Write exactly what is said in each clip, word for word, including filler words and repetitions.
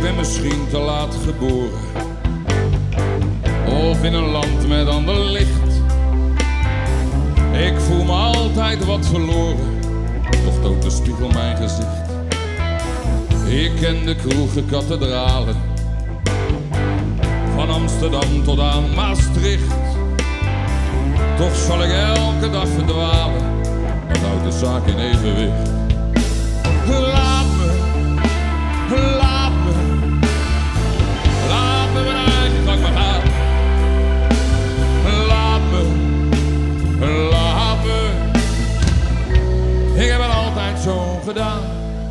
ben misschien te laat geboren. Of in een land met ander licht. Ik voel me altijd wat verloren, toch toont de spiegel mijn gezicht. Ik ken de kroegen, kathedralen, van Amsterdam tot aan Maastricht. Toch zal ik elke dag verdwalen, dat houdt de zaak in evenwicht. Laat me, laat me, laat me mijn eigen gang maar gaan. Laat me, laat me, ik heb het altijd zo gedaan.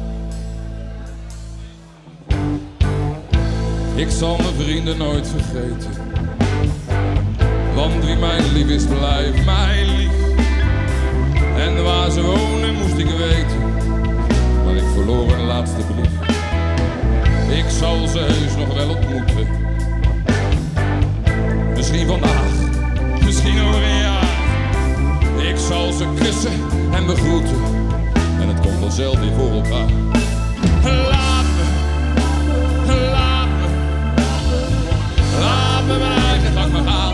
Ik zal mijn vrienden nooit vergeten, want wie mij lief is, blijft mij lief. En waar ze wonen moest ik weten, maar ik verloor een laatste brief. Ik zal ze heus nog wel ontmoeten, misschien vandaag, misschien over een jaar. Ik zal ze kussen en begroeten, en het komt vanzelf weer voor elkaar. Laat me, laat me, laat me mijn eigen gang maar gaan.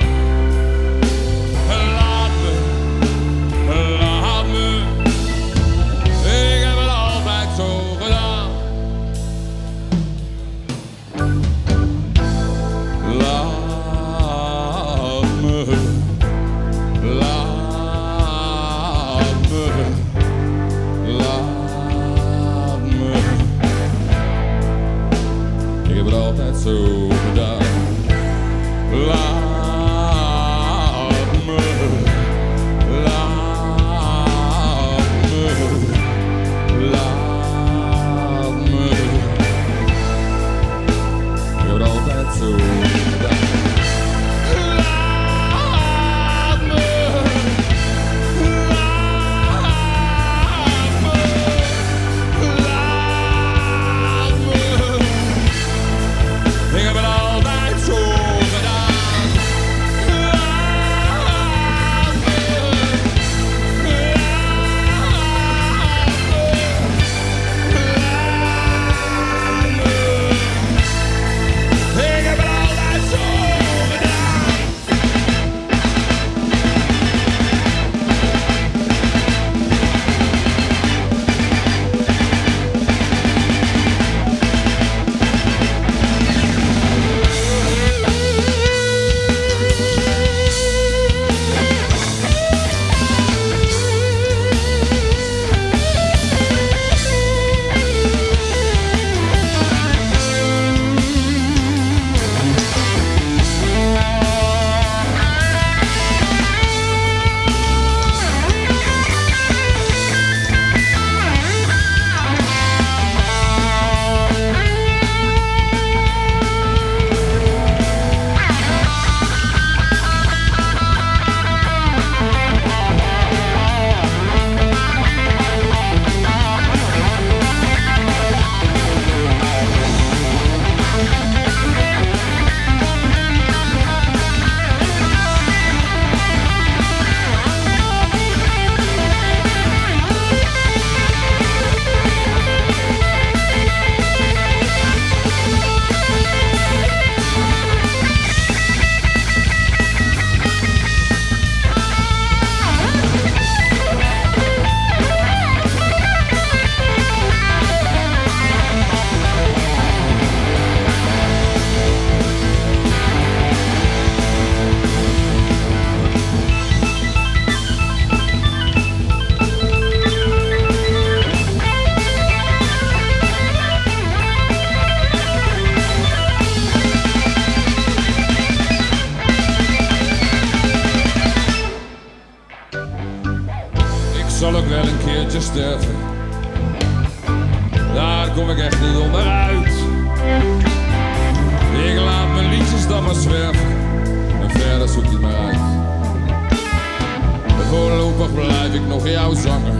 Laat me, laat me, ik heb het altijd zo gedaan. Laat me, laat me, laat me, ik heb het altijd zo gedaan. Laat me, laat me, laat me, ik heb het altijd zo gedaan. Laat me, laat me, laat me, ik heb het altijd zo gedaan. Zal ook wel een keertje sterven, daar kom ik echt niet onderuit. Ik laat mijn liedjes dan maar zwerven, en verder zoek ik maar uit. Voorlopig blijf ik nog jouw zanger,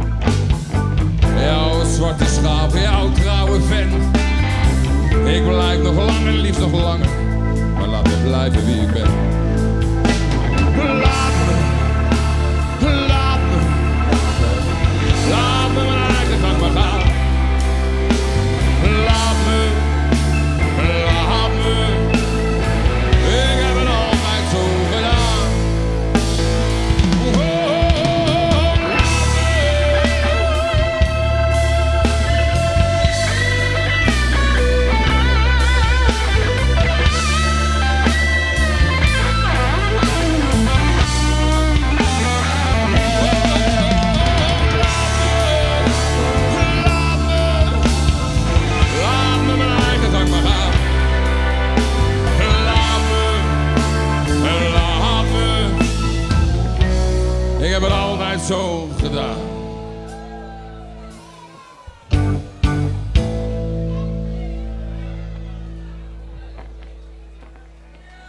jouw zwarte schaap, jouw trouwe fan. Ik blijf nog langer, liefst nog langer, maar laat me blijven wie ik ben. Laat me, laat me, laat me mijn eigen gang maar gaan. Laat me,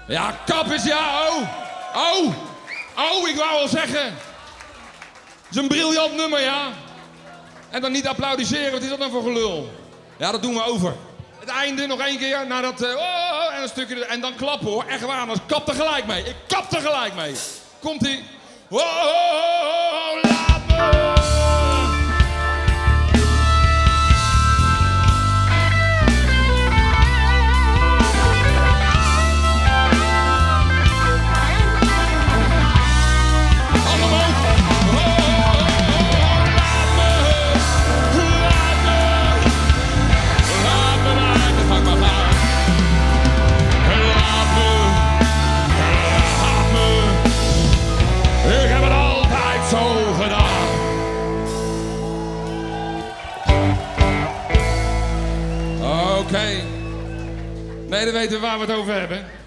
Ja, kap is ja, oh. Oh, oh, ik wou wel zeggen. Het is een briljant nummer, ja. En dan niet applaudisseren, wat is dat nou voor gelul? Ja, dat doen we over. Het einde nog één keer, nadat... Uh, oh, en een stukje... En dan klappen, hoor. Echt waar, anders kap er gelijk mee. Ik kap er gelijk mee. Komt-ie. Oh, oh, oh, oh, laat me... Oké. Nee, dan weten we waar we het over hebben.